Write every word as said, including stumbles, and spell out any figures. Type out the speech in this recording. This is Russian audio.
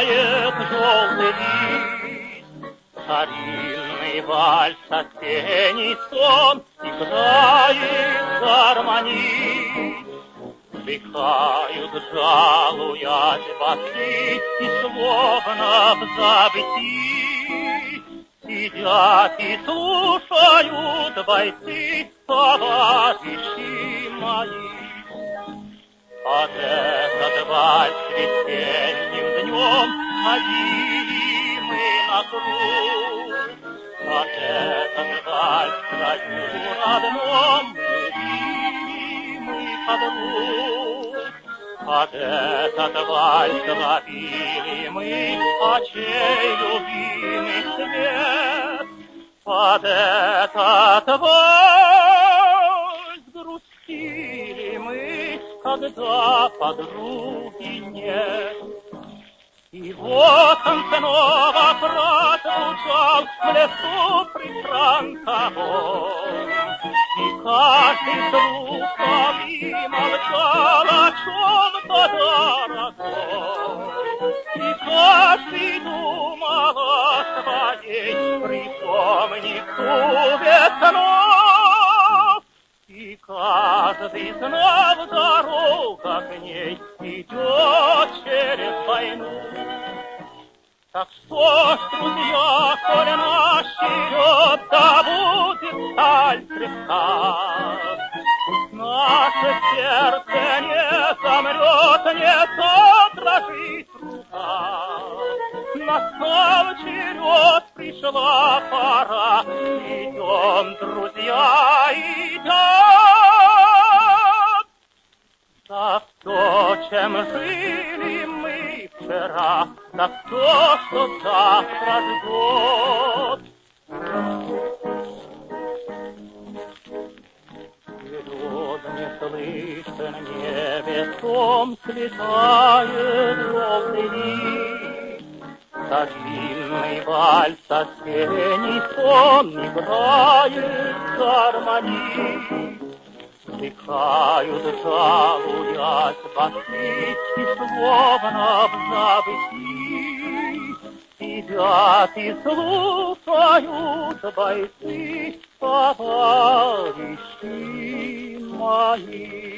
Тает желтый лист, старинный вальс, осенний сон играет гармонист. Вздыхают, жалуясь басы, и словно в забытии сидят и слушают бойцы, товарищи мои. Под этот вальс весенним днем ходили мы на круг. Под этот вальс в краю родном любили мы подруг. Под этот вальс ловили мы очей любимый свет. Под этот вальс грустили мы, когда подруги нет. И вот он снова прозвучал в лесу прифронтовом, и каждый слухал и молчал о чем-то дорогом, и каждый думал о своей, припомнив ту весну, и каждый знал, дорога к ней идет через войну. Так что ж, друзья, коли наш черед, да будет сталь крепка, пусть наше сердце не замрет, не задрожит рука. Настал черед, пришла пора, идем, друзья, идем. За то, чем жили мы вчера, за то, что завтра ждет. Вперед не слышен небесом, слетает желтый лист. Старинный вальс, осенний сон играет гармонист. Вздыхают, жалуясь басы, и словно в забытии сидят и слушают бойцы, товарищи мои.